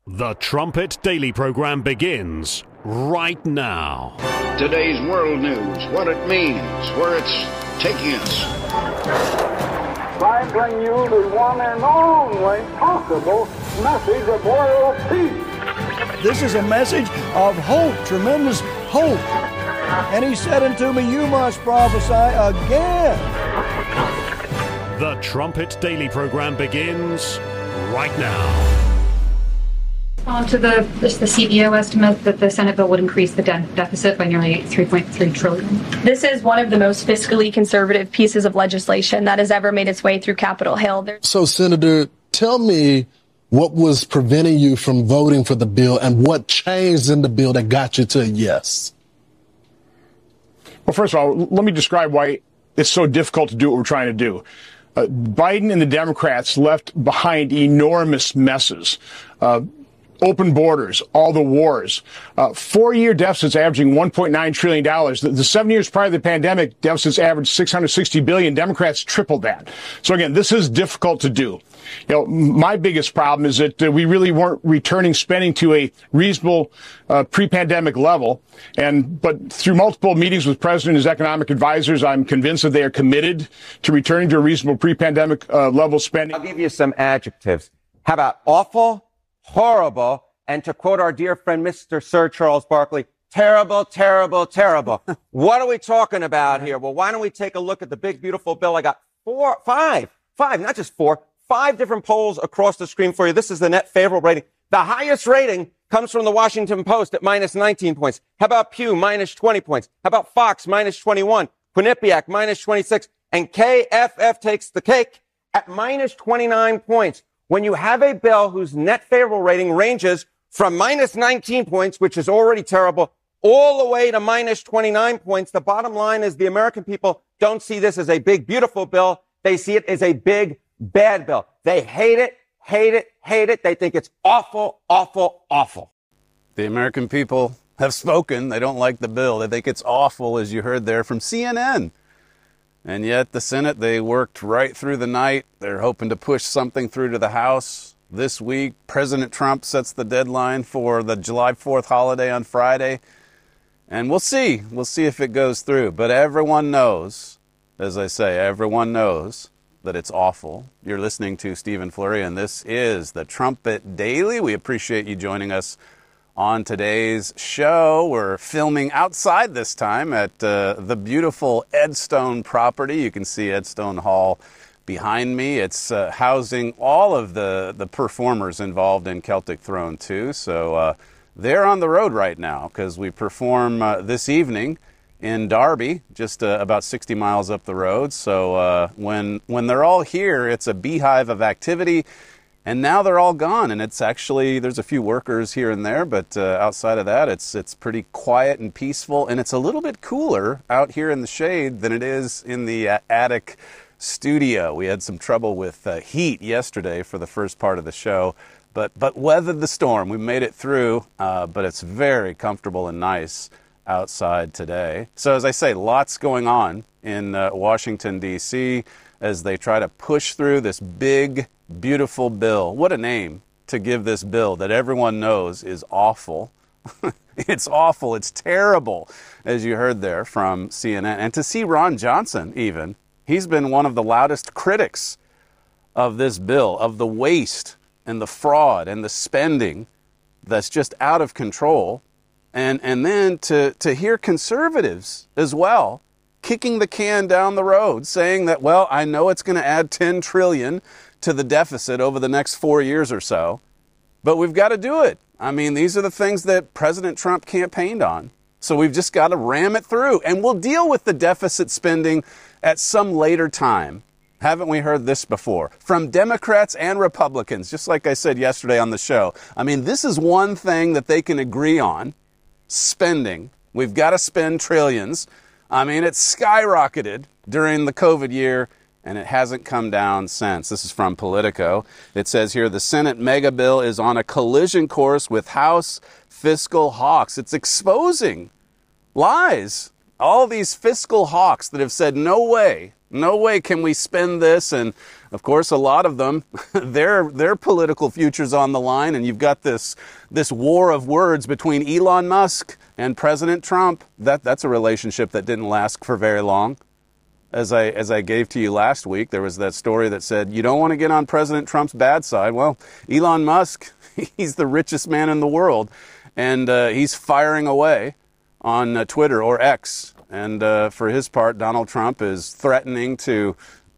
The Trumpet Daily program begins right now. Today's world news, what it means, where it's taking us. I bring you the one and only possible message of world peace. This is a message of hope, tremendous hope. And he said unto me, you must prophesy again. The Trumpet Daily program begins right now. On to the CBO estimate that the Senate bill would increase the deficit by nearly $3.3 trillion. This is one of the most fiscally conservative pieces of legislation that has ever made its way through Capitol Hill. So, Senator, tell me what was preventing you from voting for the bill and what changed in the bill that got you to a yes? Well, first of all, let me describe why it's so difficult to do what we're trying to do. Biden and the Democrats left behind enormous messes. Open borders, all the wars, 4-year deficits averaging $1.9 trillion. The 7 years prior to the pandemic, deficits averaged $660 billion. Democrats tripled that. So again, this is difficult to do. You know, my biggest problem is that we really weren't returning spending to a reasonable pre-pandemic level. But through multiple meetings with President and his economic advisors, I'm convinced that they are committed to returning to a reasonable pre-pandemic level spending. I'll give you some adjectives. How about awful, horrible, and to quote our dear friend, Mr. Sir Charles Barkley, terrible, terrible, terrible. What are we talking about here? Well, why don't we take a look at the big, beautiful bill? I got five, not just four, 5 different polls across the screen for you. This is the net favorable rating. The highest rating comes from the Washington Post at minus 19 points. How about Pew, minus 20 points? How about Fox, minus 21? Quinnipiac, minus 26. And KFF takes the cake at minus 29 points. When you have a bill whose net favorable rating ranges from minus 19 points, which is already terrible, all the way to minus 29 points, the bottom line is the American people don't see this as a big, beautiful bill. They see it as a big, bad bill. They hate it, hate it, hate it. They think it's awful, awful, awful. The American people have spoken. They don't like the bill. They think it's awful, as you heard there from CNN. And yet the Senate, they worked right through the night. They're hoping to push something through to the House this week. President Trump sets the deadline for the July 4th holiday on Friday. And we'll see. We'll see if it goes through. But everyone knows, as I say, everyone knows that it's awful. You're listening to Stephen Flurry, and this is the Trumpet Daily. We appreciate you joining us on today's show. We're filming outside this time at the beautiful Edstone property. You can see Edstone Hall behind me. It's housing all of the performers involved in Celtic Throne 2. So they're on the road right now because we perform this evening in Derby, just about 60 miles up the road. So when they're all here, it's a beehive of activity. And now they're all gone, and it's actually, there's a few workers here and there, but outside of that, it's pretty quiet and peaceful, and it's a little bit cooler out here in the shade than it is in the attic studio. We had some trouble with heat yesterday for the first part of the show, but weathered the storm. We made it through, but it's very comfortable and nice outside today. So as I say, lots going on in Washington, D.C. as they try to push through this big, beautiful bill. What a name to give this bill that everyone knows is awful. It's awful. It's terrible, as you heard there from CNN. And to see Ron Johnson even, he's been one of the loudest critics of this bill, of the waste and the fraud and the spending that's just out of control. And then to hear conservatives as well kicking the can down the road, saying that, well, I know it's going to add $10 trillion to the deficit over the next 4 years or so, but we've got to do it. I mean, these are the things that President Trump campaigned on. So we've just got to ram it through, and we'll deal with the deficit spending at some later time. Haven't we heard this before? From Democrats and Republicans, just like I said yesterday on the show. I mean, this is one thing that they can agree on, spending. We've got to spend trillions. I mean, it skyrocketed during the COVID year, and it hasn't come down since. This is from Politico. It says here, the Senate mega bill is on a collision course with House fiscal hawks. It's exposing lies. All these fiscal hawks that have said, no way, No way can we spend this. And of course, a lot of them, their political future's on the line. And you've got this war of words between Elon Musk and President Trump. That's a relationship that didn't last for very long. As I gave to you last week, there was that story that said, you don't want to get on President Trump's bad side. Well, Elon Musk, he's the richest man in the world. And he's firing away on Twitter or X. And for his part, Donald Trump is threatening to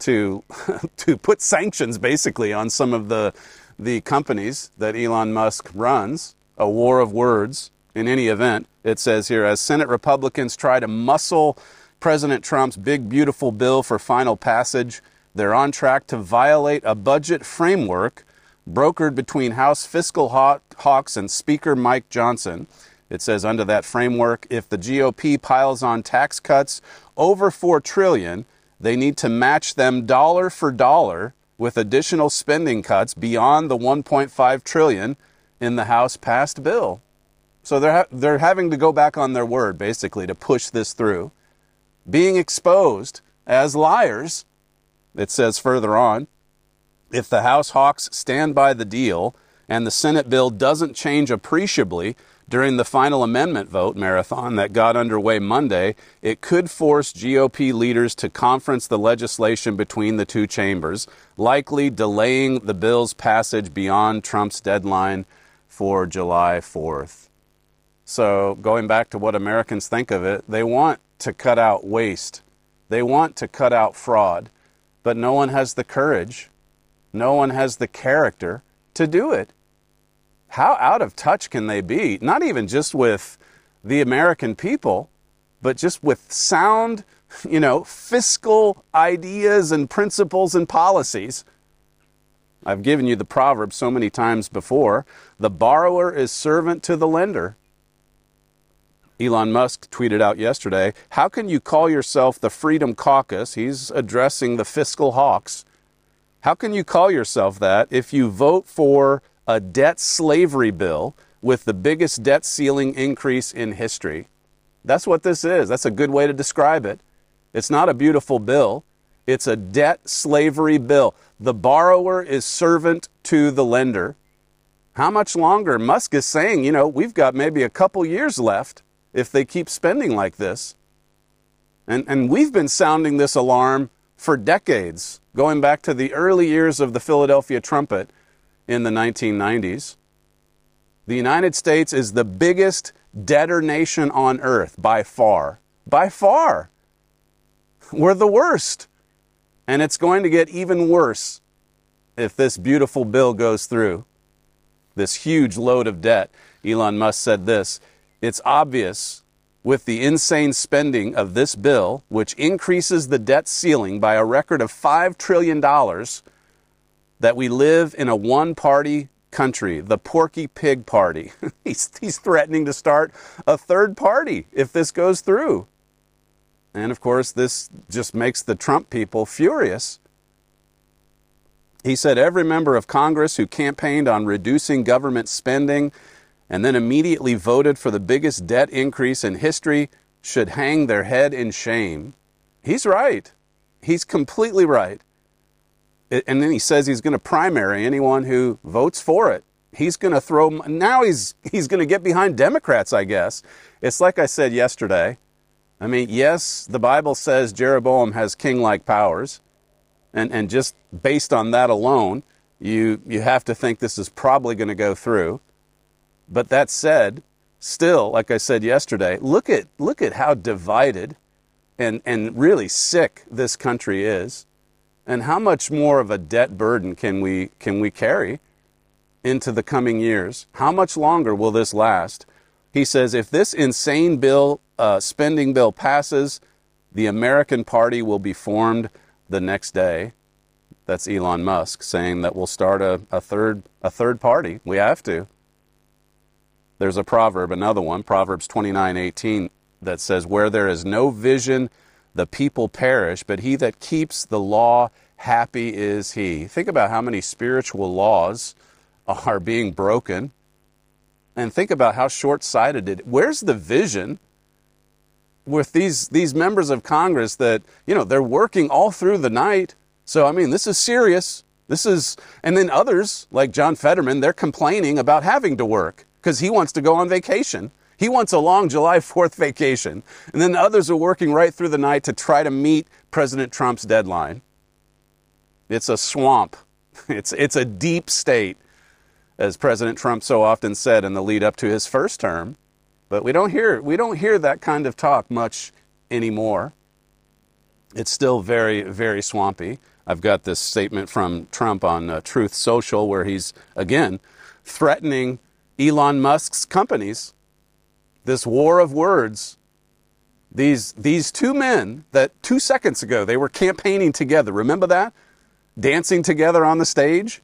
put sanctions basically on some of the companies that Elon Musk runs. A war of words in any event. It says here, as Senate Republicans try to muscle President Trump's big, beautiful bill for final passage, they're on track to violate a budget framework brokered between House fiscal hawks and Speaker Mike Johnson. It says under that framework, if the GOP piles on tax cuts over $4 trillion, they need to match them dollar for dollar with additional spending cuts beyond the $1.5 trillion in the House passed bill. So they're having to go back on their word, basically, to push this through. Being exposed as liars, it says further on, if the House hawks stand by the deal and the Senate bill doesn't change appreciably during the final amendment vote marathon that got underway Monday, it could force GOP leaders to conference the legislation between the two chambers, likely delaying the bill's passage beyond Trump's deadline for July 4th. So going back to what Americans think of it, they want to cut out waste. They want to cut out fraud, but no one has the courage. No one has the character to do it. How out of touch can they be? Not even just with the American people, but just with sound, fiscal ideas and principles and policies. I've given you the proverb so many times before. The borrower is servant to the lender. Elon Musk tweeted out yesterday, how can you call yourself the Freedom Caucus? He's addressing the fiscal hawks. How can you call yourself that if you vote for a debt slavery bill with the biggest debt ceiling increase in history? That's what this is. That's a good way to describe it. It's not a beautiful bill. It's a debt slavery bill. The borrower is servant to the lender. How much longer? Musk is saying, we've got maybe a couple years left if they keep spending like this. And we've been sounding this alarm for decades, going back to the early years of the Philadelphia Trumpet in the 1990s. The United States is the biggest debtor nation on earth by far. By far. We're the worst. And it's going to get even worse if this beautiful bill goes through. This huge load of debt. Elon Musk said this, it's obvious with the insane spending of this bill, which increases the debt ceiling by a record of $5 trillion, that we live in a one-party country, the Porky Pig Party. He's threatening to start a third party if this goes through. And of course, this just makes the Trump people furious. He said every member of Congress who campaigned on reducing government spending and then immediately voted for the biggest debt increase in history should hang their head in shame. He's right. He's completely right. And then he says he's going to primary anyone who votes for it. He's going to throw, now he's going to get behind Democrats, I guess. It's like I said yesterday. I mean, yes, the Bible says Jeroboam has king-like powers. And just based on that alone, you have to think this is probably going to go through. But that said, still, like I said yesterday, look at how divided and really sick this country is. And how much more of a debt burden can we carry into the coming years? How much longer will this last? He says if this insane spending bill passes, the American Party will be formed the next day. That's Elon Musk saying that we'll start a third party. We have to. There's a proverb, another one, Proverbs 29:18, that says, where there is no vision, the people perish, but he that keeps the law, happy is he. Think about how many spiritual laws are being broken. And think about how short-sighted it is. Where's the vision? with these members of Congress that, they're working all through the night. So, I mean, this is serious. And then others, like John Fetterman, they're complaining about having to work because he wants to go on vacation. He wants a long July 4th vacation. And then others are working right through the night to try to meet President Trump's deadline. It's a swamp. It's a deep state, as President Trump so often said in the lead up to his first term. But we don't hear that kind of talk much anymore. It's still very, very swampy. I've got this statement from Trump on Truth Social where he's, again, threatening Elon Musk's companies. This war of words. These two men that 2 seconds ago they were campaigning together. Remember that? Dancing together on the stage.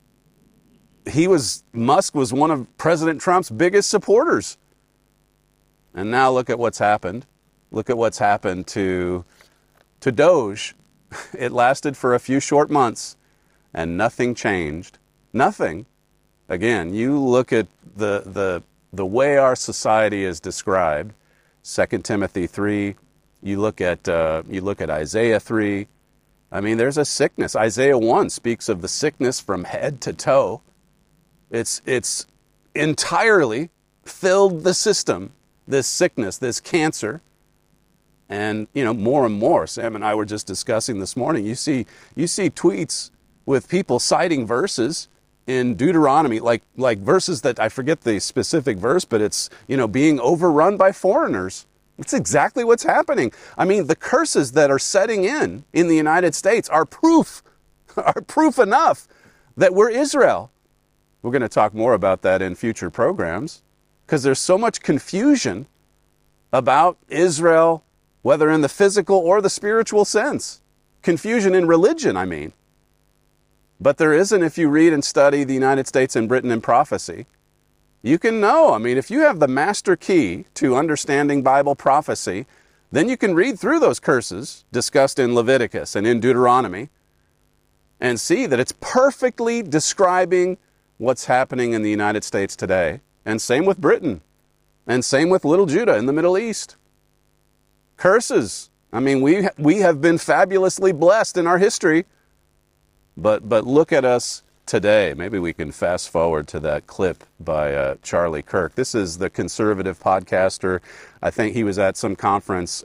Musk was one of President Trump's biggest supporters. And now look at what's happened. Look at what's happened to Doge. It lasted for a few short months and nothing changed. Nothing. Again, you look at the way our society is described, 2 Timothy 3, you look at Isaiah 3. I mean, there's a sickness. Isaiah 1 speaks of the sickness from head to toe. It's entirely filled the system, this sickness, this cancer. And, more and more, Sam and I were just discussing this morning, you see tweets with people citing verses in Deuteronomy, like verses that I forget the specific verse, but it's, being overrun by foreigners. It's exactly what's happening. I mean, the curses that are setting in the United States are proof enough that we're Israel. We're going to talk more about that in future programs because there's so much confusion about Israel, whether in the physical or the spiritual sense. Confusion in religion, I mean. But there isn't if you read and study the United States and Britain in prophecy. You can know. I mean, if you have the master key to understanding Bible prophecy, then you can read through those curses discussed in Leviticus and in Deuteronomy and see that it's perfectly describing what's happening in the United States today. And same with Britain. And same with little Judah in the Middle East. Curses. I mean, we have been fabulously blessed in our history. But look at us today. Maybe we can fast forward to that clip by Charlie Kirk. This is the conservative podcaster. I think he was at some conference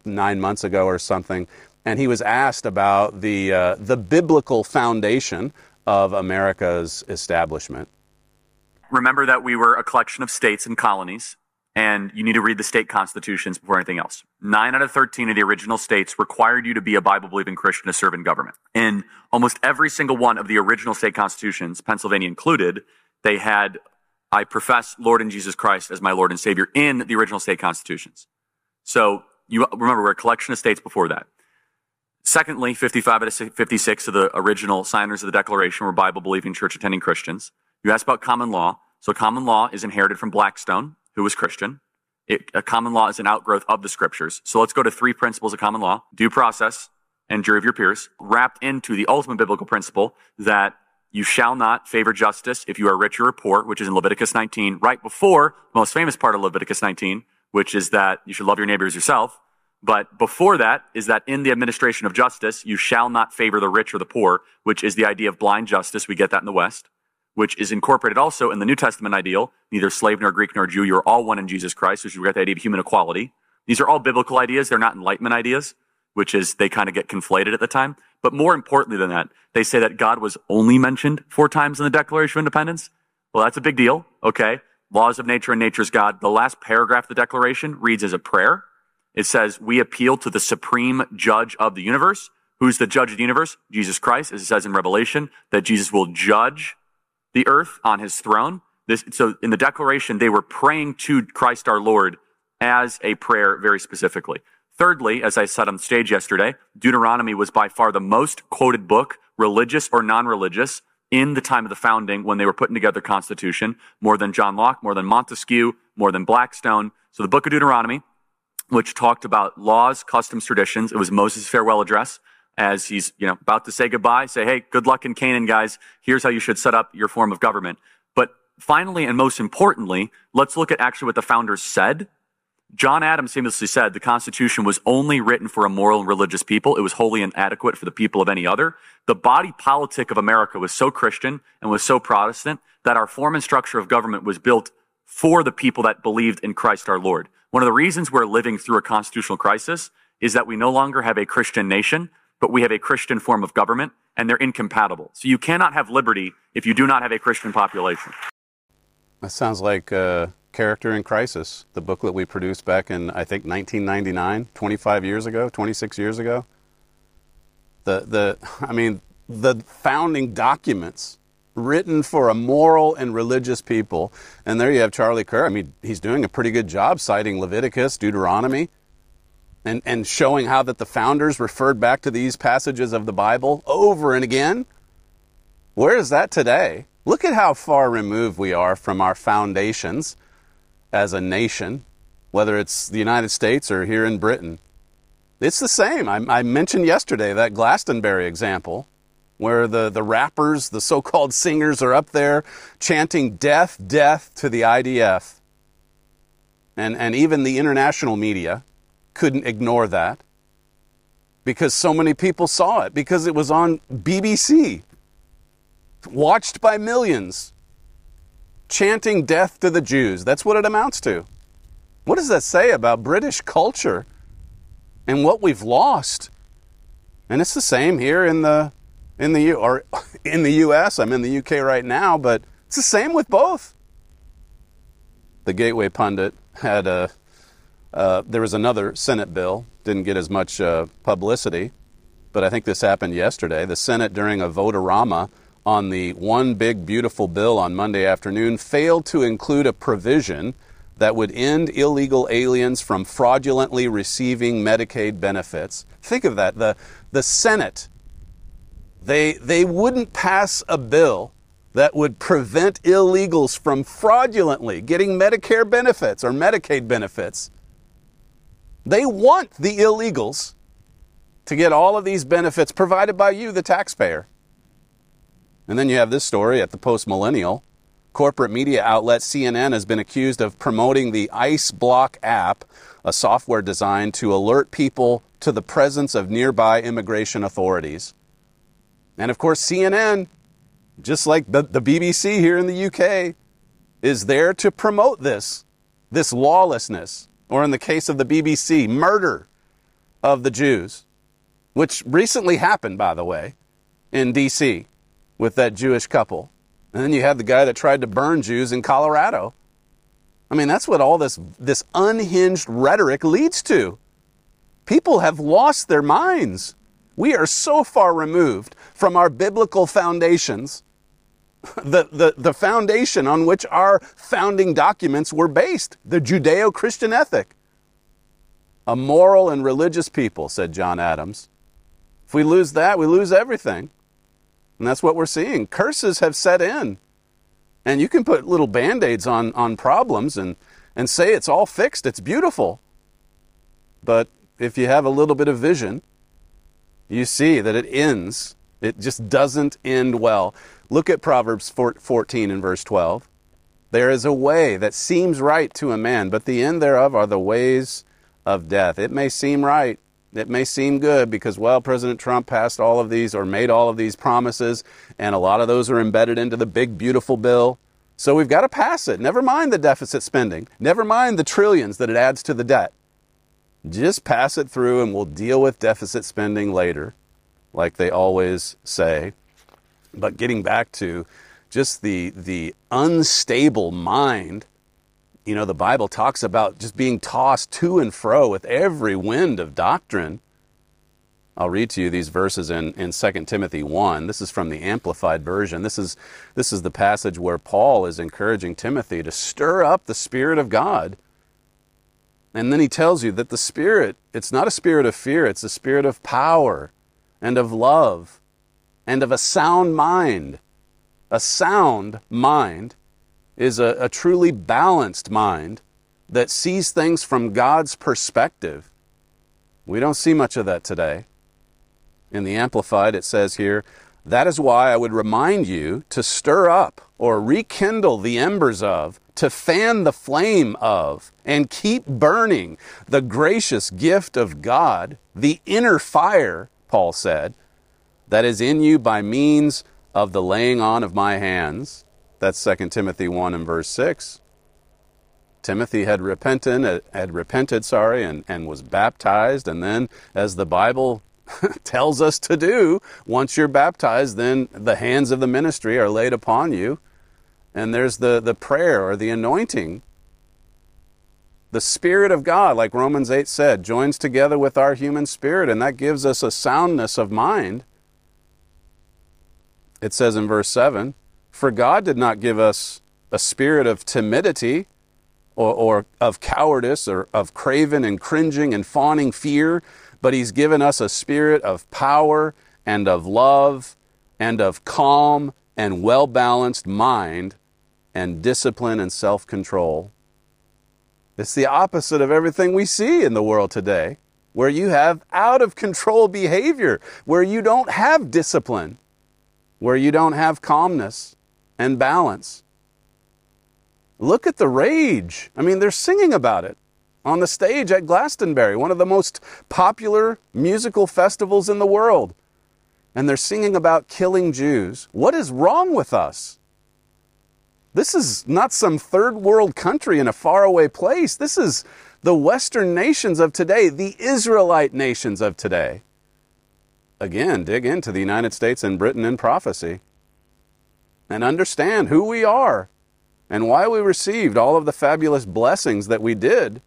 9 months ago or something, and he was asked about the biblical foundation of America's establishment. Remember that we were a collection of states and colonies, and you need to read the state constitutions before anything else. 9 out of 13 of the original states required you to be a Bible-believing Christian to serve in government. In almost every single one of the original state constitutions, Pennsylvania included, they had, I profess Lord and Jesus Christ as my Lord and Savior in the original state constitutions. So you remember, we're a collection of states before that. Secondly, 55 out of 56 of the original signers of the Declaration were Bible-believing, church-attending Christians. You asked about common law. So common law is inherited from Blackstone, who was Christian. Common law is an outgrowth of the scriptures. So let's go to 3 principles of common law: due process and jury of your peers, wrapped into the ultimate biblical principle that you shall not favor justice if you are rich or poor, which is in Leviticus 19, right before the most famous part of Leviticus 19, which is that you should love your neighbor as yourself. But before that is that in the administration of justice, you shall not favor the rich or the poor, which is the idea of blind justice. We get that in the West, which is incorporated also in the New Testament ideal, neither slave nor Greek nor Jew, you're all one in Jesus Christ, which we get the idea of human equality. These are all biblical ideas. They're not Enlightenment ideas, which is they kind of get conflated at the time. But more importantly than that, they say that God was only mentioned 4 times in the Declaration of Independence. Well, that's a big deal, okay? Laws of nature and nature's God. The last paragraph of the Declaration reads as a prayer. It says, we appeal to the supreme judge of the universe. Who's the judge of the universe? Jesus Christ, as it says in Revelation, that Jesus will judge the earth on his throne. So in the Declaration, they were praying to Christ our Lord as a prayer very specifically. Thirdly, as I said on stage yesterday, Deuteronomy was by far the most quoted book, religious or non-religious, in the time of the founding when they were putting together the Constitution, more than John Locke, more than Montesquieu, more than Blackstone. So the book of Deuteronomy, which talked about laws, customs, traditions. It was Moses' farewell address as he's, about to say goodbye, say, hey, good luck in Canaan, guys. Here's how you should set up your form of government. But finally, and most importantly, let's look at actually what the founders said. John Adams famously said the Constitution was only written for a moral and religious people. It was wholly inadequate for the people of any other. The body politic of America was so Christian and was so Protestant that our form and structure of government was built for the people that believed in Christ our Lord. One of the reasons we're living through a constitutional crisis is that we no longer have a Christian nation, but we have a Christian form of government, and they're incompatible. So you cannot have liberty if you do not have a Christian population. That sounds like Character in Crisis, the booklet we produced back in, I think, 1999, 25 years ago, 26 years ago. The founding documents written for a moral and religious people. And there you have Charlie Kerr. I mean, he's doing a pretty good job citing Leviticus, Deuteronomy, and showing how that the founders referred back to these passages of the Bible over and again. Where is that today? Look at how far removed we are from our foundations as a nation, whether it's the United States or here in Britain. It's the same. I mentioned yesterday that Glastonbury example where the rappers, the so-called singers, are up there chanting death, death to the IDF. And even the international media couldn't ignore that because so many people saw it, because it was on BBC, watched by millions, chanting death to the Jews. That's what it amounts to. What does that say about British culture and what we've lost? And it's the same here in the U.S. I'm in the UK right now, but it's the same with both. The Gateway Pundit had there was another Senate bill, didn't get as much publicity, but I think this happened yesterday. The Senate, during a vote-a-rama on the One Big Beautiful Bill on Monday afternoon, failed to include a provision that would end illegal aliens from fraudulently receiving Medicaid benefits. Think of that. The Senate, they wouldn't pass a bill that would prevent illegals from fraudulently getting Medicare benefits or Medicaid benefits. They want the illegals to get all of these benefits provided by you, the taxpayer. And then you have this story at the Post-Millennial. Corporate media outlet CNN has been accused of promoting the Ice Block app, a software designed to alert people to the presence of nearby immigration authorities. And of course, CNN, just like the BBC here in the UK, is there to promote this lawlessness, or in the case of the BBC, murder of the Jews, which recently happened, by the way, in D.C. with that Jewish couple. And then you had the guy that tried to burn Jews in Colorado. I mean, that's what all this unhinged rhetoric leads to. People have lost their minds. We are so far removed from our biblical foundations, the foundation on which our founding documents were based, the Judeo-Christian ethic. A moral and religious people, said John Adams. If we lose that, we lose everything. And that's what we're seeing. Curses have set in. And you can put little Band-Aids on problems and say it's all fixed, it's beautiful. But if you have a little bit of vision, you see that it ends. It just doesn't end well. Look at Proverbs 14 and verse 12. There is a way that seems right to a man, but the end thereof are the ways of death. It may seem right. It may seem good because, well, President Trump passed all of these or made all of these promises, and a lot of those are embedded into the big, beautiful bill. So we've got to pass it. Never mind the deficit spending. Never mind the trillions that it adds to the debt. Just pass it through and we'll deal with deficit spending later, like they always say. But getting back to just the unstable mind, you know, the Bible talks about just being tossed to and fro with every wind of doctrine. I'll read to you these verses in 2 Timothy 1. This is from the Amplified Version. This is the passage where Paul is encouraging Timothy to stir up the Spirit of God. And then he tells you that the Spirit, it's not a spirit of fear, it's a spirit of power and of love and of a sound mind. A sound mind is a truly balanced mind that sees things from God's perspective. We don't see much of that today. In the Amplified, it says here, that is why I would remind you to stir up or rekindle the embers of to fan the flame of and keep burning the gracious gift of God, the inner fire, Paul said, that is in you by means of the laying on of my hands. That's 2 Timothy 1 and verse 6. Timothy had repented, and was baptized. And then, as the Bible tells us to do, once you're baptized, then the hands of the ministry are laid upon you. And there's the prayer or the anointing. The Spirit of God, like Romans 8 said, joins together with our human spirit, and that gives us a soundness of mind. It says in verse 7, "For God did not give us a spirit of timidity or of cowardice or of craven and cringing and fawning fear, but He's given us a spirit of power and of love and of calm and well-balanced mind and discipline and self-control." It's the opposite of everything we see in the world today, where you have out-of-control behavior, where you don't have discipline, where you don't have calmness and balance. Look at the rage. I mean, they're singing about it on the stage at Glastonbury, one of the most popular musical festivals in the world. And they're singing about killing Jews. What is wrong with us? This is not some third world country in a faraway place. This is the Western nations of today, the Israelite nations of today. Again, dig into the United States and Britain in prophecy and understand who we are and why we received all of the fabulous blessings that we did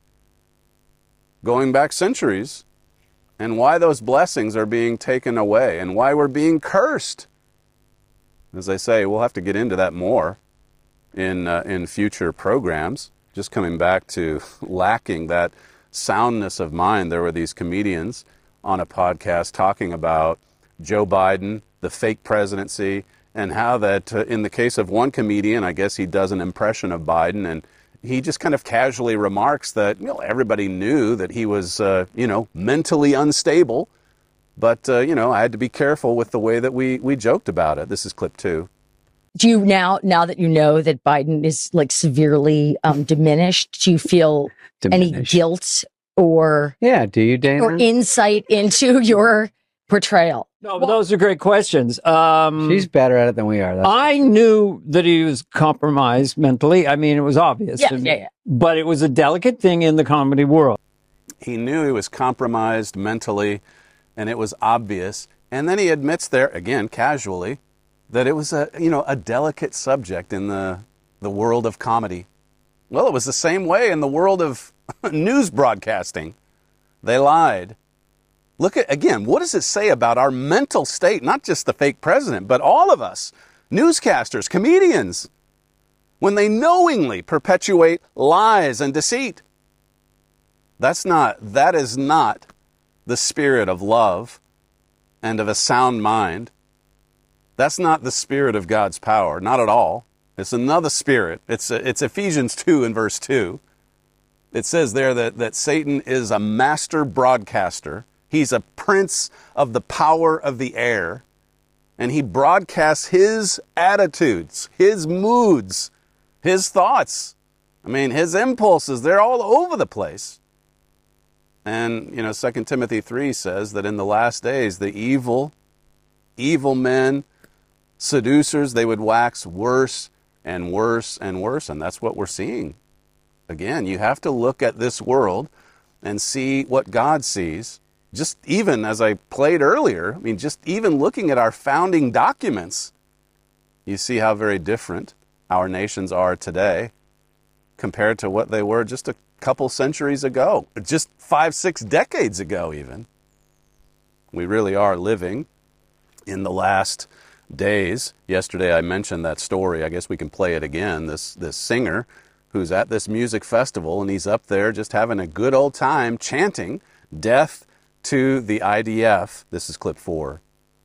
going back centuries, and why those blessings are being taken away and why we're being cursed. As I say, we'll have to get into that more in future programs. Just coming back to lacking that soundness of mind, there were these comedians on a podcast talking about Joe Biden, the fake presidency, and how that in the case of one comedian, I guess he does an impression of Biden, and he just kind of casually remarks that, everybody knew that he was, mentally unstable, but, I had to be careful with the way that we joked about it. This is clip 2. Do you now that you know that Biden is severely diminished, do you feel any guilt or do you, Dana? Or insight into your portrayal? No, but those are great questions. She's better at it than we are. I knew that he was compromised mentally. I mean, it was obvious. Yeah. But it was a delicate thing in the comedy world. He knew he was compromised mentally, and it was obvious. And then he admits there, again, casually, that it was a delicate subject in the world of comedy. Well, it was the same way in the world of news broadcasting. They lied. Look at, again, what does it say about our mental state? Not just the fake president, but all of us, newscasters, comedians, when they knowingly perpetuate lies and deceit. That is not the spirit of love and of a sound mind. That's not the spirit of God's power, not at all. It's another spirit. It's Ephesians 2 and verse 2. It says there that Satan is a master broadcaster. He's a prince of the power of the air, and he broadcasts his attitudes, his moods, his thoughts. I mean, his impulses, they're all over the place. And, 2 Timothy 3 says that in the last days, the evil men, seducers, they would wax worse and worse and worse, and that's what we're seeing. Again, you have to look at this world and see what God sees. Just even as I played earlier, just even looking at our founding documents, you see how very different our nations are today compared to what they were just a couple centuries ago, just 5-6 decades ago even. We really are living in the last days. Yesterday I mentioned that story. I guess we can play it again. This singer who's at this music festival, and he's up there just having a good old time chanting death to the IDF. This is clip 4.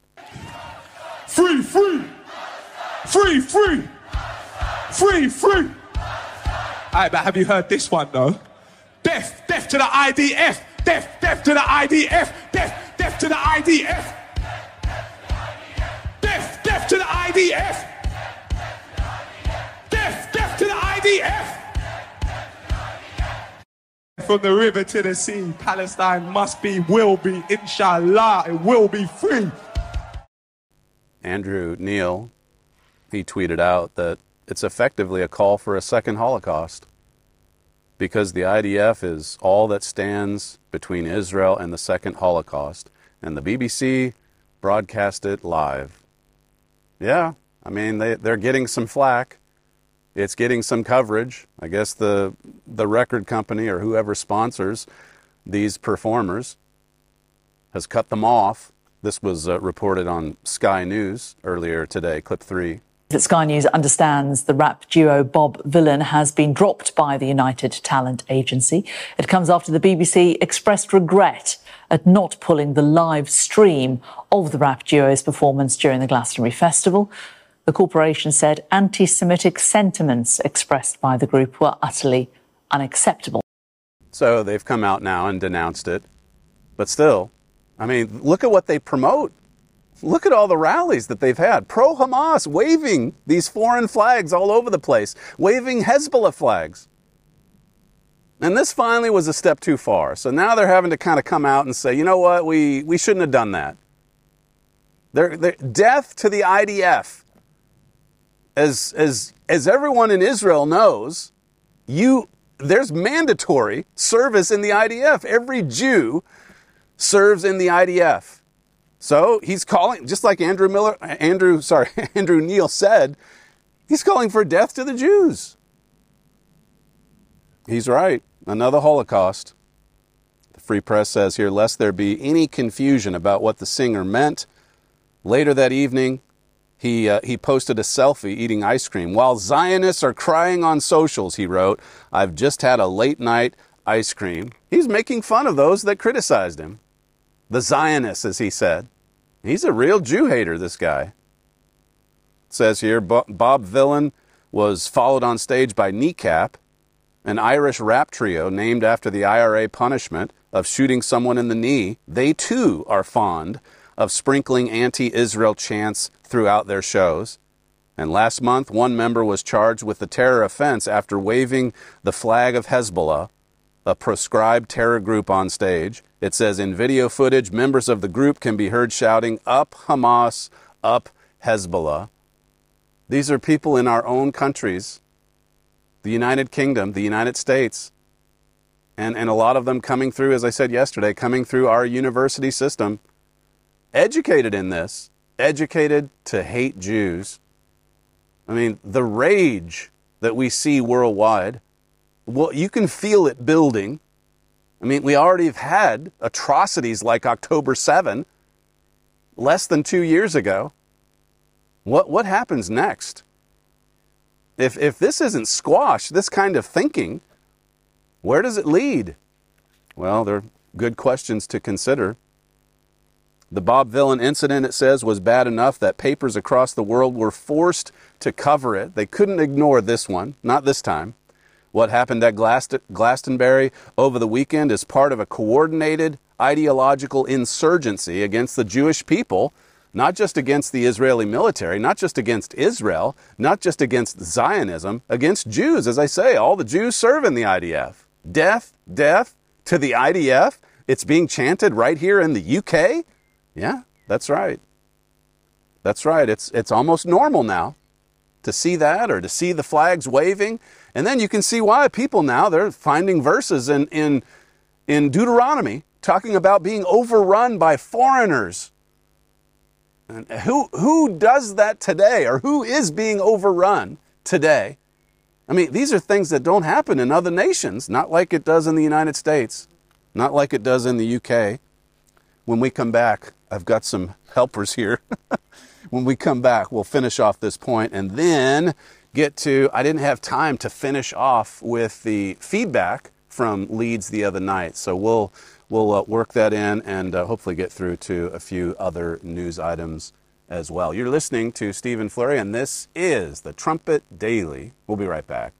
Free, free! Free, free! Free, free! Alright, but have you heard this one though? Death, death to the IDF! Death, death to the IDF! Death, death to the IDF! Death, death to the IDF! Death, death to the IDF! IDF! From the river to the sea, Palestine must be, will be, inshallah, it will be free. Andrew Neil, he tweeted out that it's effectively a call for a second Holocaust because the IDF is all that stands between Israel and the second Holocaust. And the BBC broadcast it live. Yeah, I mean, they're getting some flack. It's getting some coverage. I guess the record company or whoever sponsors these performers has cut them off. This was reported on Sky News earlier today, clip 3. That Sky News understands the rap duo Bob Vylan has been dropped by the United Talent Agency. It comes after the BBC expressed regret at not pulling the live stream of the rap duo's performance during the Glastonbury Festival. The corporation said anti-Semitic sentiments expressed by the group were utterly unacceptable. So they've come out now and denounced it. But still, I mean, look at what they promote. Look at all the rallies that they've had. Pro-Hamas, waving these foreign flags all over the place, waving Hezbollah flags. And this finally was a step too far. So now they're having to kind of come out and say, you know what, we shouldn't have done that. They're death to the IDF. As everyone in Israel knows, there's mandatory service in the IDF. Every Jew serves in the IDF. So he's calling, just like Andrew Neil said, he's calling for death to the Jews. He's right. Another Holocaust. The Free Press says here, lest there be any confusion about what the singer meant, later that evening, he posted a selfie eating ice cream. While Zionists are crying on socials, he wrote, I've just had a late night ice cream. He's making fun of those that criticized him. The Zionists, as he said. He's a real Jew hater, this guy. It says here, Bob Vylan was followed on stage by Kneecap, an Irish rap trio named after the IRA punishment of shooting someone in the knee. They too are fond of sprinkling anti-Israel chants throughout their shows. And last month, one member was charged with the terror offense after waving the flag of Hezbollah, a proscribed terror group, on stage. It says in video footage, members of the group can be heard shouting, "Up Hamas, up Hezbollah." These are people in our own countries, the United Kingdom, the United States, and a lot of them coming through, as I said yesterday, coming through our university system, educated in this, educated to hate Jews. I mean, the rage that we see worldwide, well, you can feel it building. I mean, we already have had atrocities like October 7, less than 2 years ago. What happens next? If this isn't squashed, this kind of thinking, where does it lead? Well, they're good questions to consider. The Bob Vylan incident, it says, was bad enough that papers across the world were forced to cover it. They couldn't ignore this one, not this time. What happened at Glastonbury over the weekend is part of a coordinated ideological insurgency against the Jewish people, not just against the Israeli military, not just against Israel, not just against Zionism, against Jews. As I say, all the Jews serve in the IDF. Death, death to the IDF. It's being chanted right here in the UK. Yeah, that's right. That's right. It's almost normal now to see that or to see the flags waving. And then you can see why people now, they're finding verses in Deuteronomy talking about being overrun by foreigners. And who does that today, or who is being overrun today? I mean, these are things that don't happen in other nations, not like it does in the United States, not like it does in the UK. When we come back, I've got some helpers here. When we come back, we'll finish off this point and then get to, I didn't have time to finish off with the feedback from Leeds the other night. So we'll work that in and hopefully get through to a few other news items as well. You're listening to Stephen Flurry, and this is the Trumpet Daily. We'll be right back.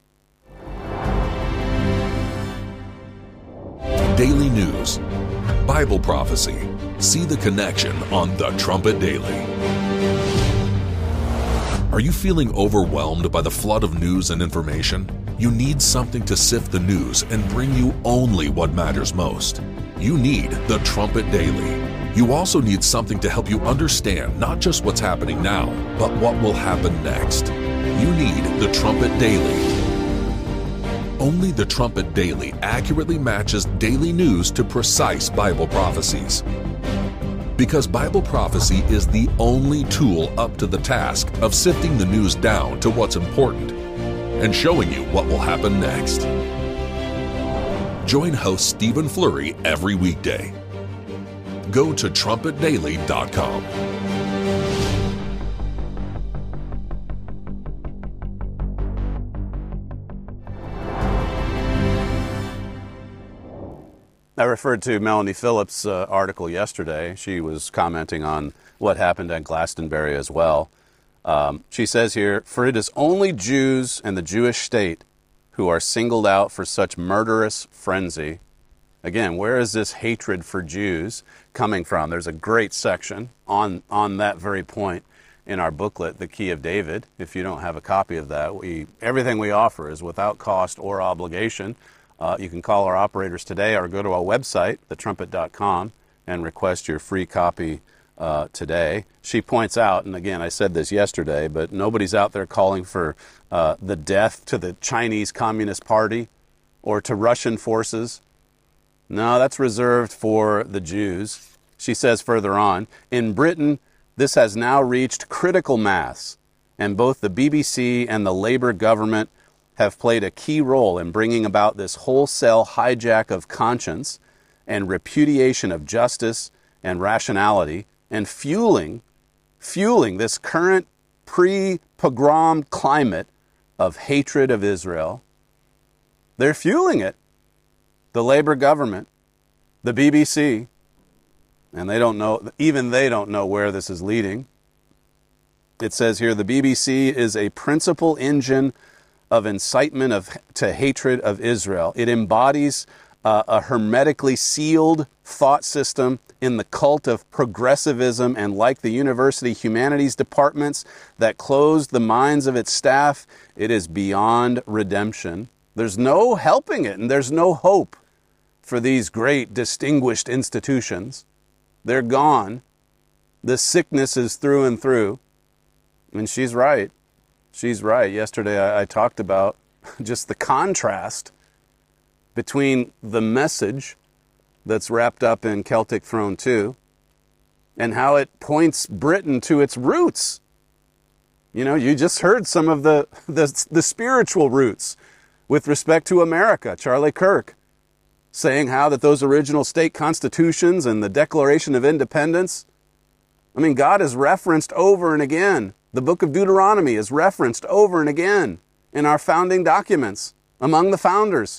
Daily news, Bible prophecy. See the connection on the Trumpet Daily. Are you feeling overwhelmed by the flood of news and information? You need something to sift the news and bring you only what matters most. You need the Trumpet Daily. You also need something to help you understand not just what's happening now, but what will happen next. You need the Trumpet Daily. Only the Trumpet Daily accurately matches daily news to precise Bible prophecies. Because Bible prophecy is the only tool up to the task of sifting the news down to what's important and showing you what will happen next. Join host Stephen Flurry every weekday. Go to trumpetdaily.com. I referred to Melanie Phillips' article yesterday. She was commenting on what happened at Glastonbury as well. She says here, "For it is only Jews and the Jewish state who are singled out for such murderous frenzy." Again, where is this hatred for Jews coming from? There's a great section on that very point in our booklet, The Key of David. If you don't have a copy of that, everything we offer is without cost or obligation. You can call our operators today or go to our website, thetrumpet.com, and request your free copy today. She points out, and again, I said this yesterday, but nobody's out there calling for the death to the Chinese Communist Party or to Russian forces. No, that's reserved for the Jews. She says further on, in Britain, this has now reached critical mass, and both the BBC and the Labour government have played a key role in bringing about this wholesale hijack of conscience and repudiation of justice and rationality, and fueling this current pre-pogrom climate of hatred of Israel. They're fueling it. The Labour government, the BBC, and even they don't know where this is leading. It says here, the BBC is a principal engine of incitement to hatred of Israel. It embodies a hermetically sealed thought system in the cult of progressivism, and like the university humanities departments that closed the minds of its staff, it is beyond redemption. There's no helping it, and there's no hope for these great distinguished institutions. They're gone. The sickness is through and through. And she's right. She's right. Yesterday I talked about just the contrast between the message that's wrapped up in Celtic Throne 2 and how it points Britain to its roots. You know, you just heard some of the spiritual roots with respect to America. Charlie Kirk saying how that those original state constitutions and the Declaration of Independence, I mean, God is referenced over and again. The book of Deuteronomy is referenced over and again in our founding documents among the founders.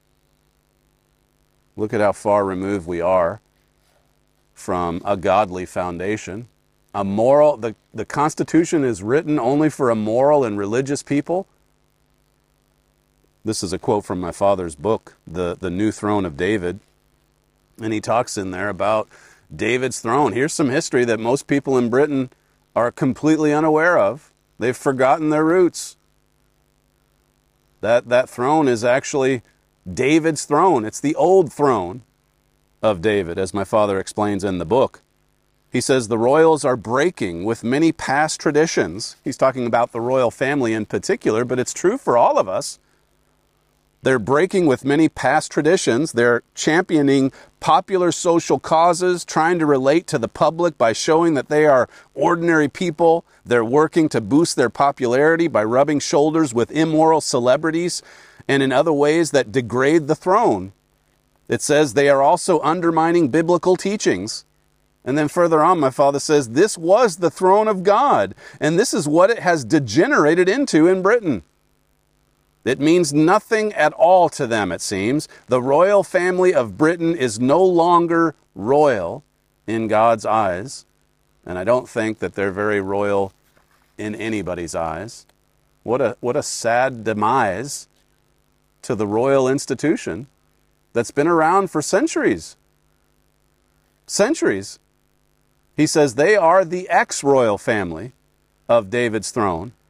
Look at how far removed we are from a godly foundation. A moral, the Constitution is written only for a moral and religious people. This is a quote from my father's book, The New Throne of David. And he talks in there about David's throne. Here's some history that most people in Britain are completely unaware of. They've forgotten their roots. That throne is actually David's throne. It's the old throne of David, as my father explains in the book. He says the royals are breaking with many past traditions. He's talking about the royal family in particular, but it's true for all of us. They're breaking with many past traditions. They're championing popular social causes, trying to relate to the public by showing that they are ordinary people. They're working to boost their popularity by rubbing shoulders with immoral celebrities and in other ways that degrade the throne. It says they are also undermining biblical teachings. And then further on, my father says, this was the throne of God, and this is what it has degenerated into in Britain. It means nothing at all to them, it seems. The royal family of Britain is no longer royal in God's eyes, and I don't think that they're very royal in anybody's eyes. What a sad demise to the royal institution that's been around for centuries. Centuries. He says they are the ex-royal family of David's throne.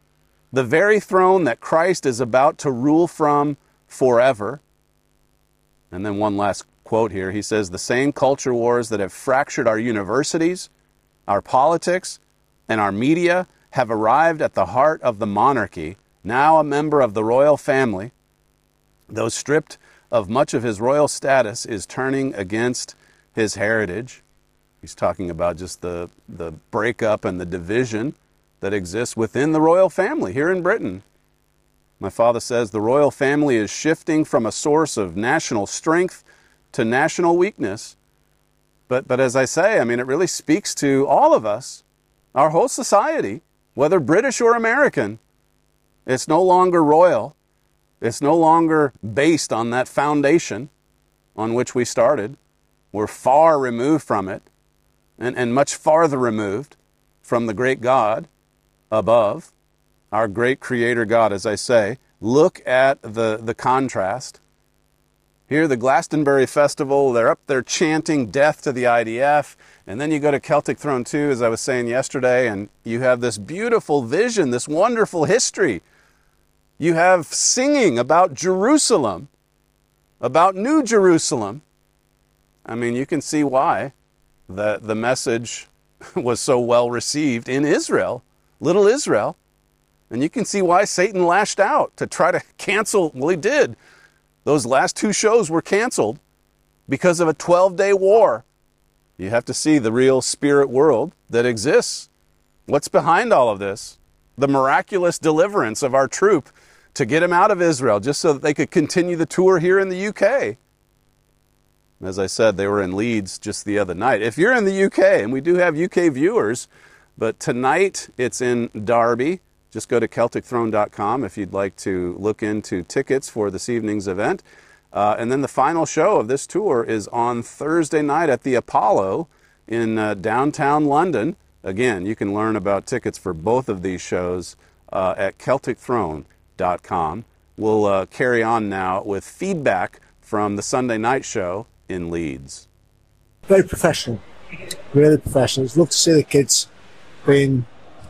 the very throne that Christ is about to rule from forever. And then one last quote here. He says, the same culture wars that have fractured our universities, our politics, and our media have arrived at the heart of the monarchy, now a member of the royal family, though stripped of much of his royal status, is turning against his heritage. He's talking about just the breakup and the division that exists within the royal family here in Britain. My father says the royal family is shifting from a source of national strength to national weakness. But as I say, I mean, it really speaks to all of us, our whole society, whether British or American. It's no longer royal. It's no longer based on that foundation on which we started. We're far removed from it, and much farther removed from the great God above, our great creator God, as I say. Look at the contrast. Here, the Glastonbury Festival, they're up there chanting death to the IDF. And then you go to Celtic Throne 2, as I was saying yesterday, and you have this beautiful vision, this wonderful history. You have singing about Jerusalem, about New Jerusalem. I mean, you can see why the message was so well received in Israel, little Israel. And you can see why Satan lashed out to try to cancel. Well, he did. Those last 2 shows were canceled because of a 12-day war. You have to see the real spirit world that exists. What's behind all of this? The miraculous deliverance of our troop to get him out of Israel just so that they could continue the tour here in the UK. As I said, they were in Leeds just the other night. If you're in the UK, and we do have UK viewers, but tonight it's in Derby. Just go to CelticThrone.com if you'd like to look into tickets for this evening's event. And then the final show of this tour is on Thursday night at the Apollo in downtown London. Again, you can learn about tickets for both of these shows at CelticThrone.com. We'll carry on now with feedback from the Sunday night show in Leeds. Very professional, really professional. It's lovely to see the kids being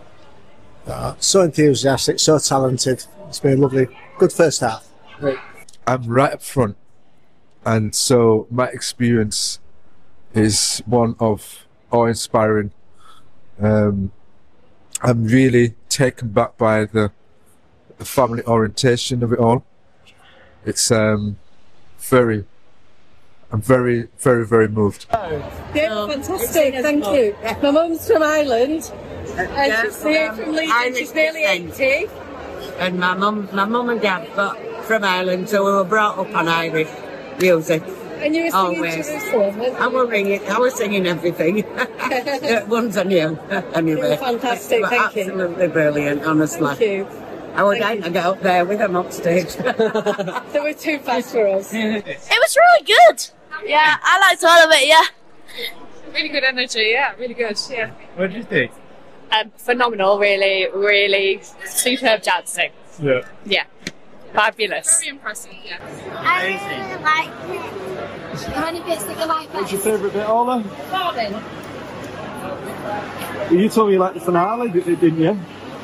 so enthusiastic, so talented. It's been a lovely, good first half. Great. I'm right up front, and so my experience is one of awe-inspiring. I'm really taken back by the family orientation of it all. It's I'm very, very, very moved. Yeah, fantastic, thank you. My mum's from Ireland, and she's here from Leeds, and she's nearly 80. And my mum and dad got from Ireland, so we were brought up on Irish music. And you were singing Jerusalem? I was singing everything. One's on you, anyway. You were fantastic, thank you. Absolutely brilliant, honestly. Thank you. I would like to get up there with them upstage. They were too fast for us. It was really good. Yeah, I liked all of it, yeah. Really good energy, yeah, really good, yeah. What did you think? Phenomenal, really superb dancing. Yeah. Yeah, fabulous. Very impressive, yeah. I liked it. How many bits did you like? What's your favourite bit, Ola? You told me you liked the finale, didn't you?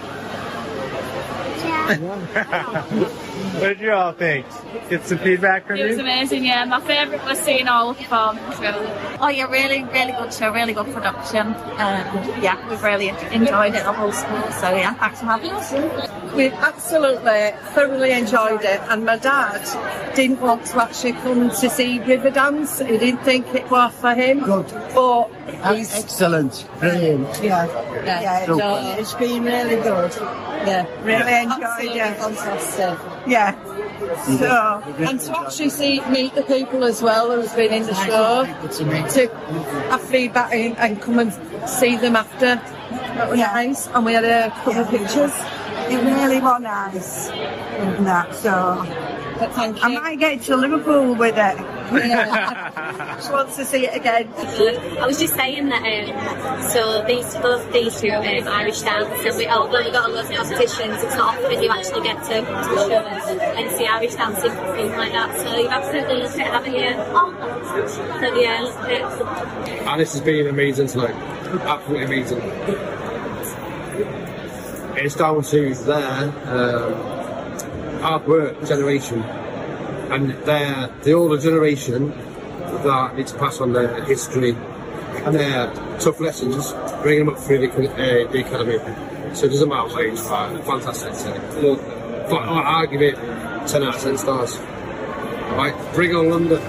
What did you all think? Get some feedback from you? It was amazing, yeah. My favourite was seeing all the performances. Oh yeah, really good show, really good production. Yeah, we've really enjoyed it, the whole school, so yeah, thanks for having us. We absolutely thoroughly enjoyed it, and my dad didn't want to actually come to see Riverdance. He didn't think it was for him. Good. But he's excellent. Brilliant. Yeah, it's been really good. Yeah, really enjoyed it. Fantastic. Yeah. So, and to actually meet the people as well who's been in the show, to have feedback and come and see them after. That was nice, and we had a couple of pictures. It really was nice. That, so but thank you. I might get to Liverpool with it. Yeah. She wants to see it again. I was just saying that, so both these two Irish dance, and although we've got a lot of competitions, it's not often you actually get to show and see Irish dancing and things like that, so you've absolutely loved it, haven't you? So yeah, loved it. And this has been amazing tonight. Absolutely amazing. it's down to their hard work generation, and they're the older generation that need to pass on their history and their tough lessons, bring them up through the academy. So it doesn't matter what age, fantastic. I give it 10 out of 10 stars. Right, bring on London.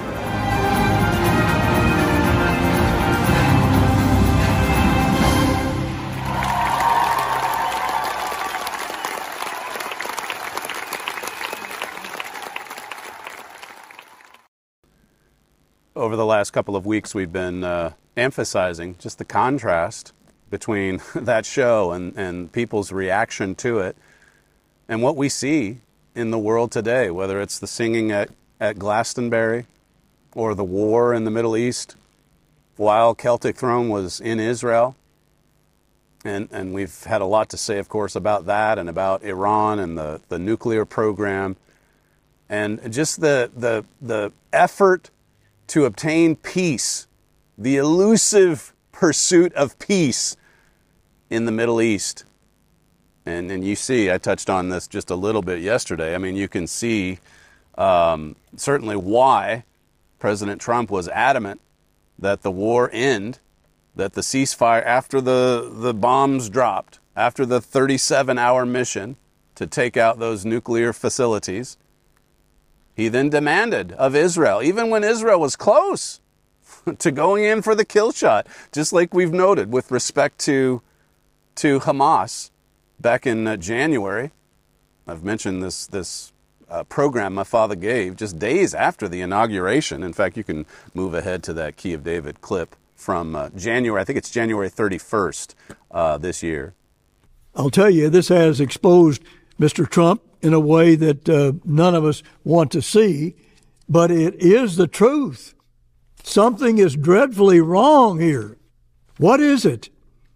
Over the last couple of weeks, we've been emphasizing just the contrast between that show and people's reaction to it and what we see in the world today, whether it's the singing at Glastonbury or the war in the Middle East while Celtic Throne was in Israel. And we've had a lot to say, of course, about that and about Iran and the nuclear program and just the effort to obtain peace, the elusive pursuit of peace in the Middle East. And you see, I touched on this just a little bit yesterday. I mean, you can see certainly why President Trump was adamant that the war end, that the ceasefire, after the bombs dropped, after the 37-hour mission to take out those nuclear facilities, he then demanded of Israel, even when Israel was close to going in for the kill shot, just like we've noted with respect to Hamas back in January. I've mentioned this program my father gave just days after the inauguration. In fact, you can move ahead to that Key of David clip from January. I think it's January 31st this year. I'll tell you, this has exposed Mr. Trump in a way that none of us want to see, but it is the truth. Something is dreadfully wrong here. What is it?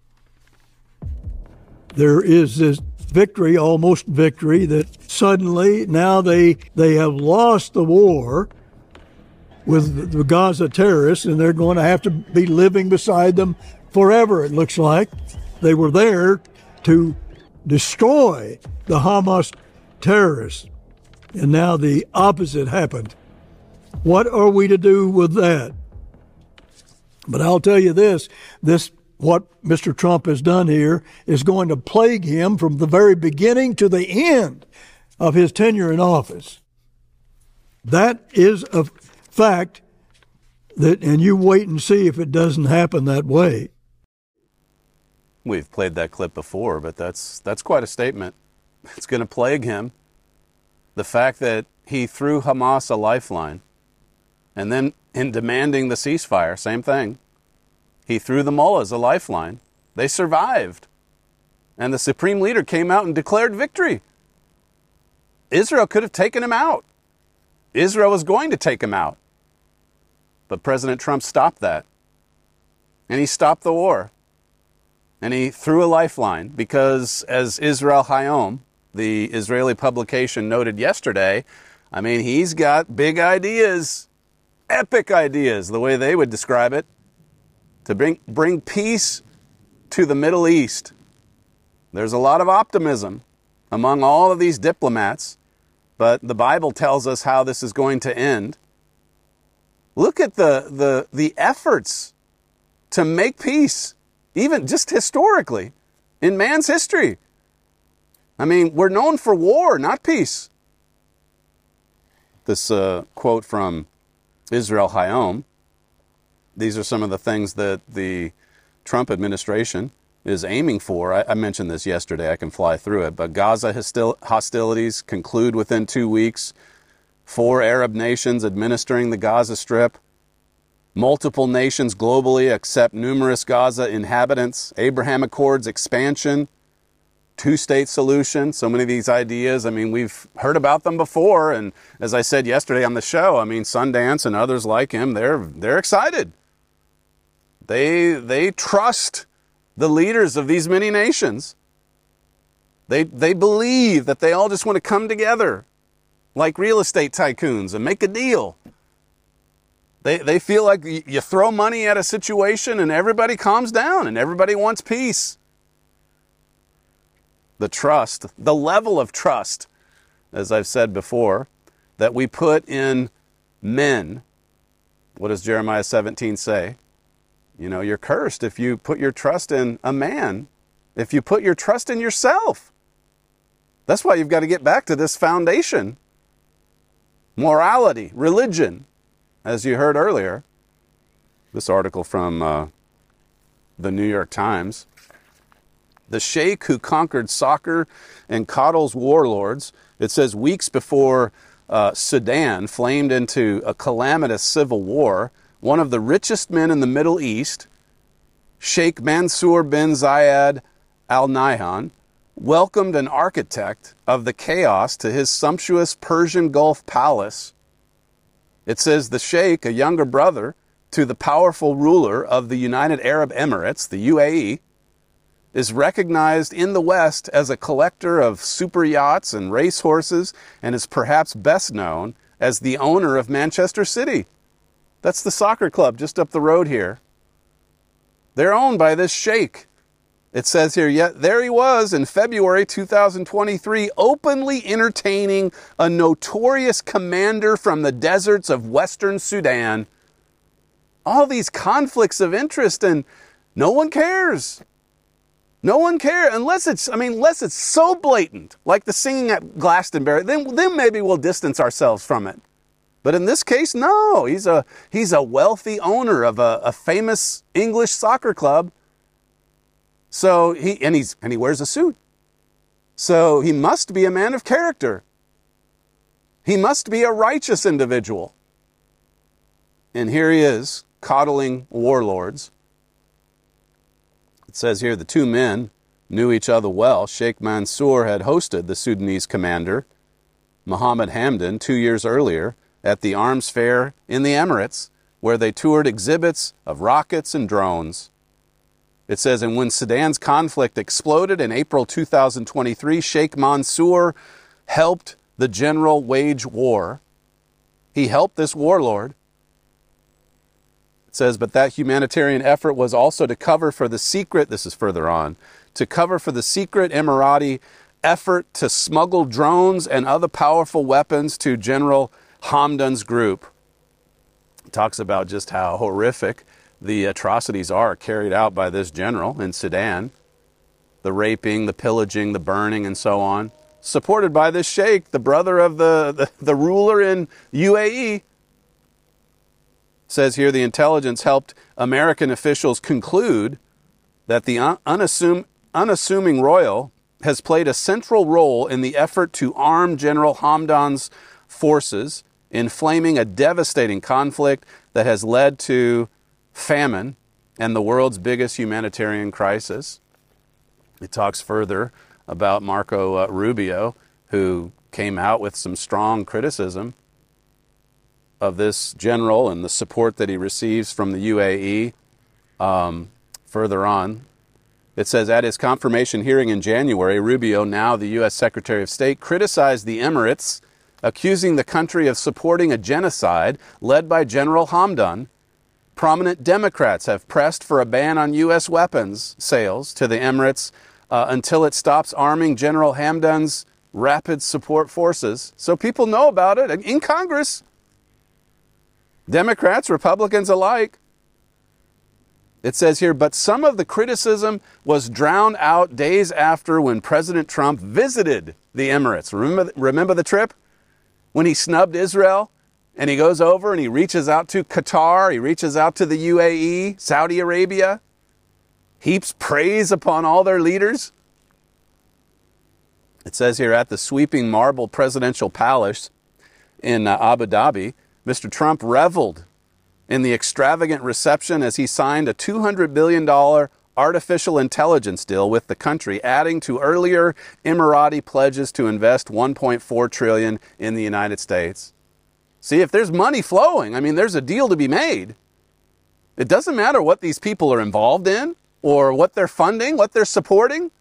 There is this victory, almost victory, that suddenly now they have lost the war with the Gaza terrorists, and they're going to have to be living beside them forever, it looks like. They were there to destroy the Hamas terrorists, and now the opposite happened. What are we to do with that? But I'll tell you this, what Mr. Trump has done here is going to plague him from the very beginning to the end of his tenure in office. That is a fact, and you wait and see if it doesn't happen that way. We've played that clip before, but that's quite a statement. It's going to plague him. The fact that he threw Hamas a lifeline, and then in demanding the ceasefire, same thing. He threw the mullahs a lifeline. They survived. And the supreme leader came out and declared victory. Israel could have taken him out. Israel was going to take him out. But President Trump stopped that. And he stopped the war. And he threw a lifeline because, as Israel Hayom, the Israeli publication, noted yesterday, I mean, he's got big ideas, epic ideas, the way they would describe it, to bring peace to the Middle East. There's a lot of optimism among all of these diplomats, but the Bible tells us how this is going to end. Look at the efforts to make peace, even just historically, in man's history. I mean, we're known for war, not peace. This quote from Israel Hayom, these are some of the things that the Trump administration is aiming for. I mentioned this yesterday. I can fly through it. But Gaza hostilities conclude within 2 weeks. 4 Arab nations administering the Gaza Strip. Multiple nations globally accept numerous Gaza inhabitants. Abraham Accords expansion. 2-state solution. So many of these ideas, I mean, we've heard about them before. And as I said yesterday on the show, I mean, Sundance and others like him, they're excited. They trust the leaders of these many nations. They believe that they all just want to come together like real estate tycoons and make a deal. They feel like you throw money at a situation and everybody calms down and everybody wants peace. the trust, the level of trust, as I've said before, that we put in men. What does Jeremiah 17 say? You know, you're cursed if you put your trust in a man, if you put your trust in yourself. That's why you've got to get back to this foundation. Morality, religion, as you heard earlier. This article from the New York Times. The sheikh who conquered soccer and coddles warlords, it says weeks before Sudan flamed into a calamitous civil war, one of the richest men in the Middle East, Sheikh Mansour bin Zayed Al Nahyan, welcomed an architect of the chaos to his sumptuous Persian Gulf palace. It says the sheikh, a younger brother to the powerful ruler of the United Arab Emirates, the UAE, is recognized in the West as a collector of super yachts and racehorses, and is perhaps best known as the owner of Manchester City. That's the soccer club just up the road here. They're owned by this sheikh. It says here, yet there he was in February 2023, openly entertaining a notorious commander from the deserts of Western Sudan. All these conflicts of interest, and no one cares. No one cares unless it's so blatant, like the singing at Glastonbury. Then maybe we'll distance ourselves from it. But in this case, no. He's a wealthy owner of a famous English soccer club. So he wears a suit. So he must be a man of character. He must be a righteous individual. And here he is, coddling warlords. It says here the two men knew each other well. Sheikh Mansour had hosted the Sudanese commander, Mohammed Hamdan, 2 years earlier at the arms fair in the Emirates, where they toured exhibits of rockets and drones. It says, and when Sudan's conflict exploded in April 2023, Sheikh Mansour helped the general wage war. He helped this warlord. It says, but that humanitarian effort was also to cover for the secret, this is further on, to cover for the secret Emirati effort to smuggle drones and other powerful weapons to General Hamdan's group. It talks about just how horrific the atrocities are carried out by this general in Sudan. The raping, the pillaging, the burning, and so on. Supported by this sheikh, the brother of the ruler in UAE. Says here the intelligence helped American officials conclude that the unassuming royal has played a central role in the effort to arm General Hamdan's forces, inflaming a devastating conflict that has led to famine and the world's biggest humanitarian crisis. It talks further about Marco Rubio, who came out with some strong criticism of this general and the support that he receives from the UAE. Further on, it says, at his confirmation hearing in January, Rubio, now the U.S. Secretary of State, criticized the Emirates, accusing the country of supporting a genocide led by General Hamdan. Prominent Democrats have pressed for a ban on U.S. weapons sales to the Emirates until it stops arming General Hamdan's rapid support forces. So people know about it in Congress. Democrats, Republicans alike. It says here, but some of the criticism was drowned out days after when President Trump visited the Emirates. Remember the trip? When he snubbed Israel? And he goes over and he reaches out to Qatar, he reaches out to the UAE, Saudi Arabia, heaps praise upon all their leaders. It says here, at the sweeping marble presidential palace in Abu Dhabi, Mr. Trump reveled in the extravagant reception as he signed a $200 billion artificial intelligence deal with the country, adding to earlier Emirati pledges to invest $1.4 trillion in the United States. See, if there's money flowing, there's a deal to be made. It doesn't matter what these people are involved in or what they're funding, what they're supporting.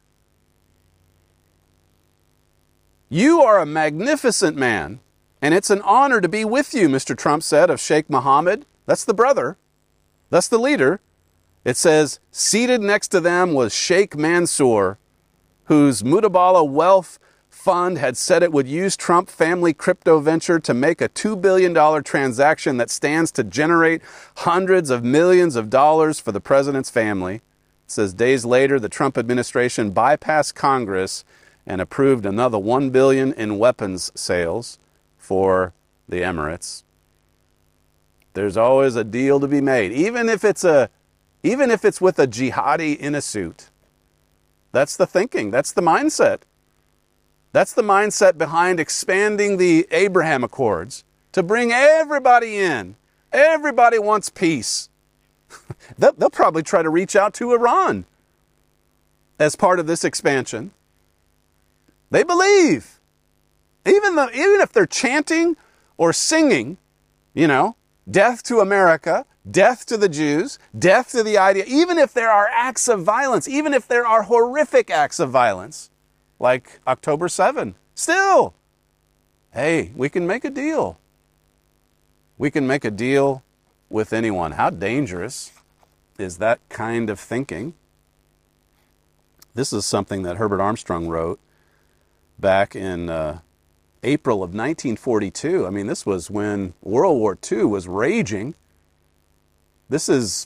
You are a magnificent man, and it's an honor to be with you, Mr. Trump said of Sheikh Mohammed. That's the brother. That's the leader. It says, seated next to them was Sheikh Mansour, whose Mutabala Wealth Fund had said it would use Trump family crypto venture to make a $2 billion transaction that stands to generate hundreds of millions of dollars for the president's family. It says days later, the Trump administration bypassed Congress and approved another $1 billion in weapons sales for the Emirates. There's always a deal to be made, even if it's with a jihadi in a suit. That's the thinking. That's the mindset. That's the mindset behind expanding the Abraham Accords to bring everybody in. Everybody wants peace. They'll probably try to reach out to Iran as part of this expansion. They believe, even if they're chanting or singing, death to America, death to the Jews, death to the idea, even if there are acts of violence, even if there are horrific acts of violence, like October 7, still, hey, we can make a deal. We can make a deal with anyone. How dangerous is that kind of thinking? This is something that Herbert Armstrong wrote back in April of 1942. I mean, this was when World War II was raging. This is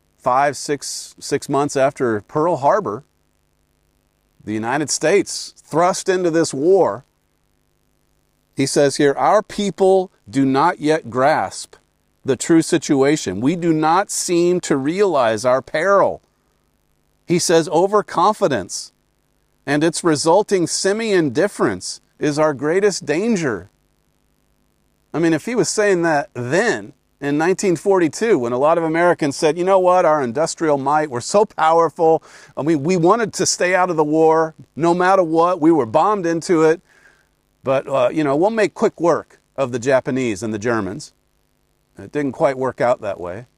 6 months after Pearl Harbor. The United States thrust into this war. He says here, our people do not yet grasp the true situation. We do not seem to realize our peril. He says overconfidence and its resulting semi-indifference is our greatest danger. I mean, if he was saying that then, in 1942, when a lot of Americans said, you know what, our industrial might, we're so powerful. I mean, we wanted to stay out of the war no matter what. We were bombed into it. But, we'll make quick work of the Japanese and the Germans. It didn't quite work out that way.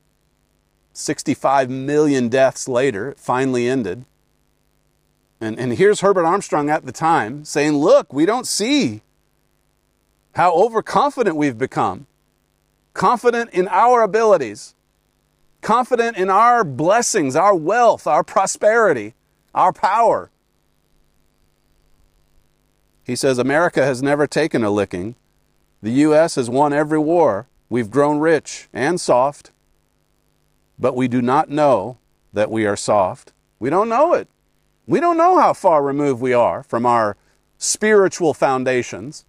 65 million deaths later, it finally ended. And here's Herbert Armstrong at the time saying, look, we don't see how overconfident we've become. Confident in our abilities, confident in our blessings, our wealth, our prosperity, our power. He says, America has never taken a licking. The U.S. has won every war. We've grown rich and soft, but we do not know that we are soft. We don't know it. We don't know how far removed we are from our spiritual foundations.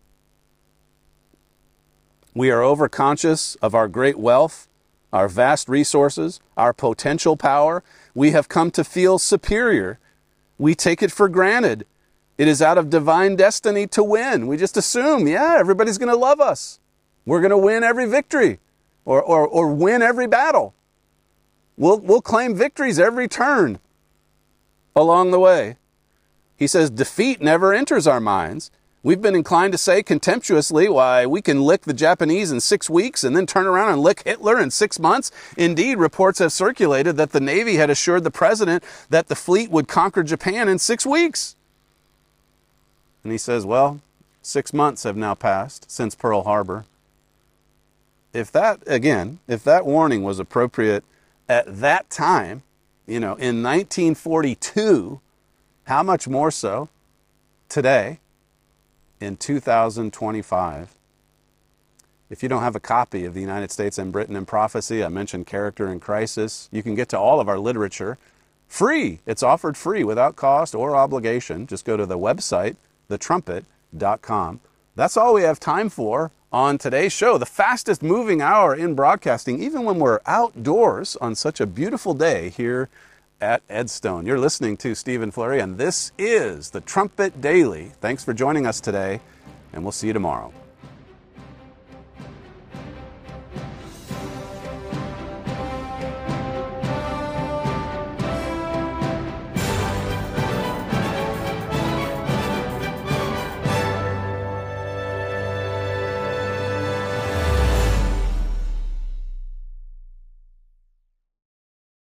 We are overconscious of our great wealth, our vast resources, our potential power. We have come to feel superior. We take it for granted. It is out of divine destiny to win. We just assume, everybody's going to love us. We're going to win every victory or win every battle. We'll claim victories every turn along the way. He says defeat never enters our minds. We've been inclined to say contemptuously, why, we can lick the Japanese in 6 weeks and then turn around and lick Hitler in 6 months. Indeed, reports have circulated that the Navy had assured the president that the fleet would conquer Japan in 6 weeks. And he says, well, 6 months have now passed since Pearl Harbor. If that warning was appropriate at that time, in 1942, how much more so today? In 2025. If you don't have a copy of The United States and Britain in Prophecy, I mentioned Character in Crisis, you can get to all of our literature free. It's offered free without cost or obligation. Just go to the website, thetrumpet.com. That's all we have time for on today's show. The fastest moving hour in broadcasting, even when we're outdoors on such a beautiful day here at Edstone. You're listening to Stephen Flurry, and this is the Trumpet Daily. Thanks for joining us today, and we'll see you tomorrow.